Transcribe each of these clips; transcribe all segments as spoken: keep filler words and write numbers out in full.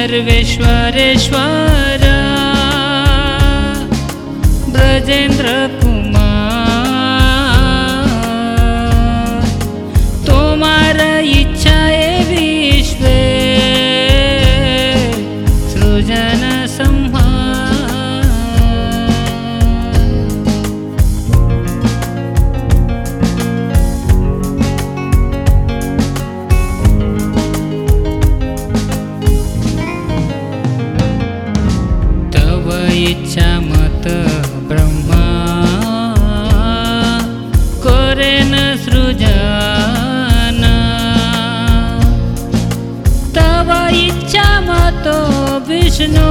सर्वेश्वरेश्वर ब्रजेंद्र कुमार, तुम्हारा इच्छा है विश्वे सृजन संहार। तव इच्छा मत ब्रह्मा करेन सृजन, तव इच्छा मत विष्णु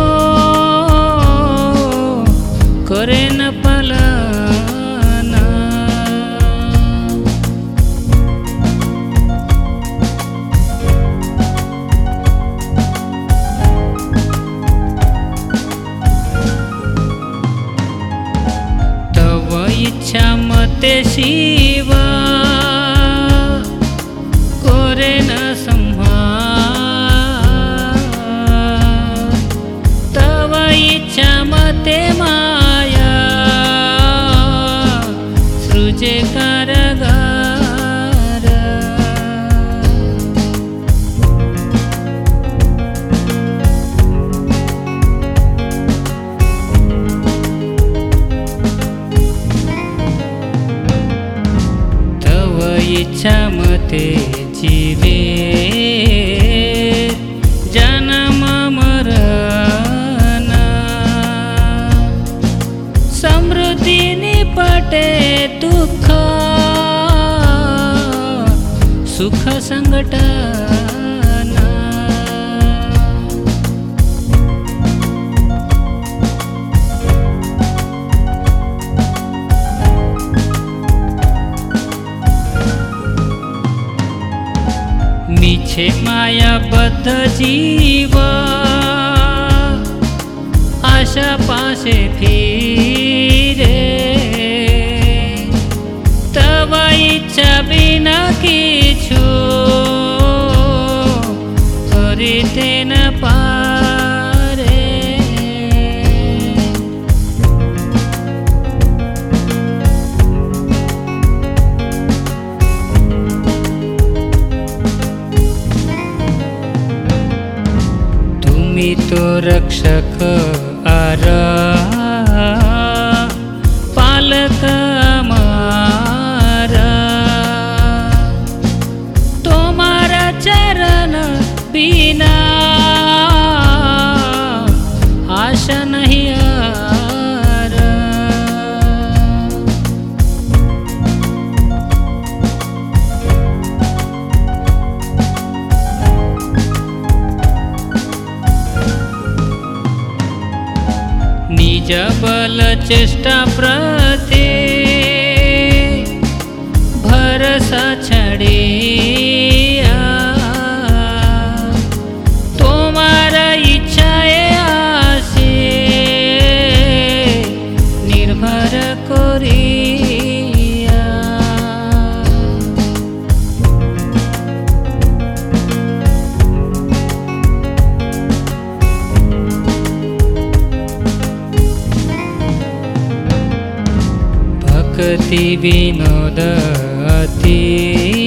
करेन पालन। तव इच्छा मते शिव करेन संहार, तव इच्छा मते माया सृजे कारागार। तव इच्छा मते जीवे जन्म मरण, समृद्धि निपटे दुःख सुख संघटन। मीछे मायाबद्ध जीव आशा पासे फिरे, तव इच्छा बिना किछु करिते न पारे। तुमी तो रक्षक आरा पालक हमारा, तुम्हारा चरण बिना आशा नहीं आरा। निज बल चेष्टा प्रति भरोसा छड़िया, तुम्हारा इच्छा है आसे निर्भर करिया। भक्ति विनोद अति